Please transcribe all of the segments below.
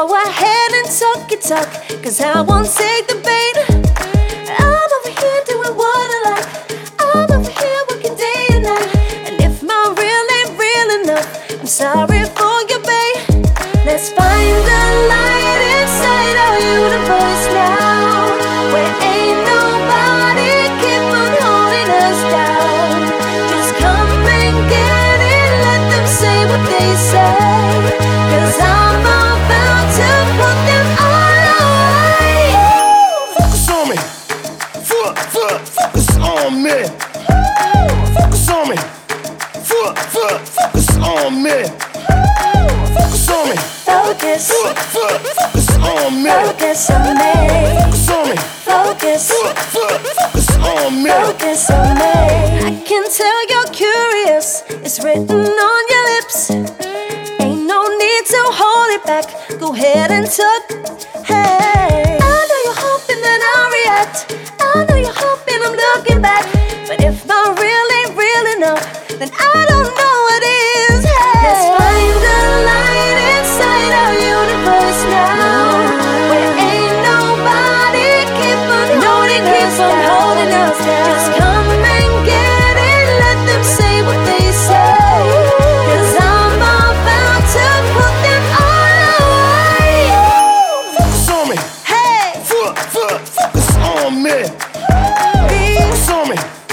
Go ahead and talk your talk, 'cause I won't take the bait. I'm over here doing what I like. I'm over here working day and night. And if my real ain't real enough, I'm sorry for your bait. Let's find the light inside our universe now, where ain't nobody keep on holding us down. Just come and get it, let them say what they say, 'cause I'm about to put them all away. Focus on me, focus on me. Focus on me, focus on me. Focus on me, Focus, focus on me. focus on me. Focus on me, Focus, focus on me. focus on me. I can tell you're curious, it's written on your lips. Ain't no need to hold it back, go ahead and talk. Hey, I know you're hoping that I'll react, I know you're hoping I'm looking back. But if my real ain't real enough, then I don't know what is. Hey, let's find the light inside our universe now, where ain't nobody keep on holding us down. Just come and get it, let them say what they say, 'cause I'm about to put them all away. Focus on me, Hey, focus on me. Focus on me,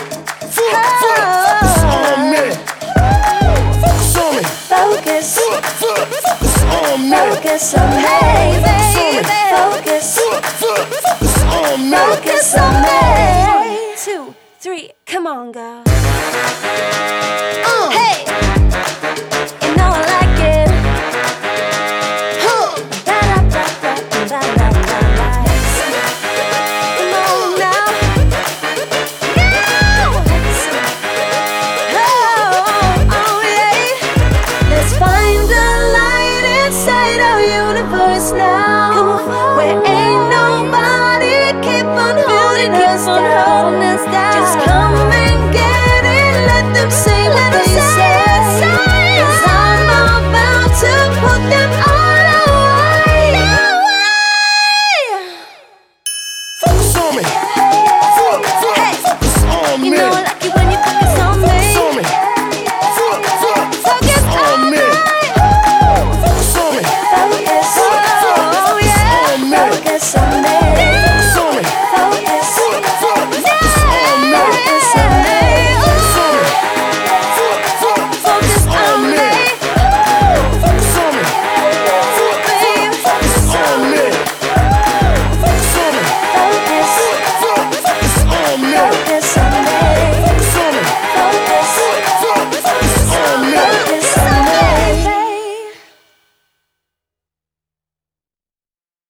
focus on me. Focus on me, focus, focus on me. focus on me, baby. Focus, Focus on me. focus on me. 1, 2, 3, come on, girl. Hey, you know I like it. Da-da-da-da-da-da-da-da. Come on now. Oh, yeah. Let's find the light inside our universe now.